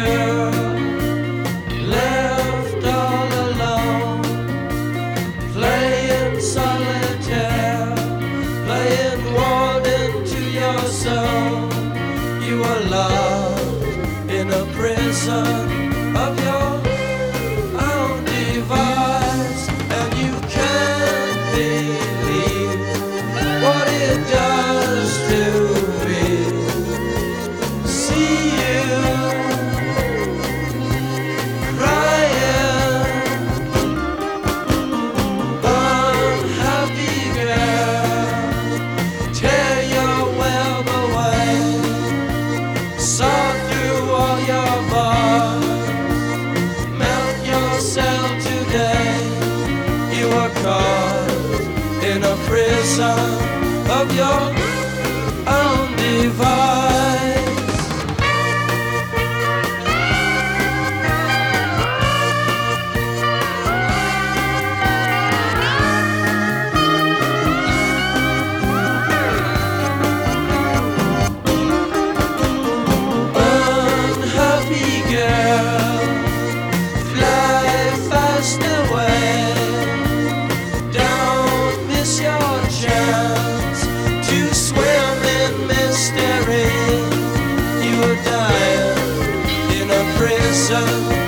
girl, left all alone, playing solitaire, playing warden to your soul. You are locked in a prison of your own device, and you can't believe what it does to me. See you crying, unhappy girl, tear your web away, saw through all your bars, melt yourself today. You are caught in a prison of your own device. Unhappy girl, fly fast away, don't miss your chance to swim in mystery. You are dying in a prison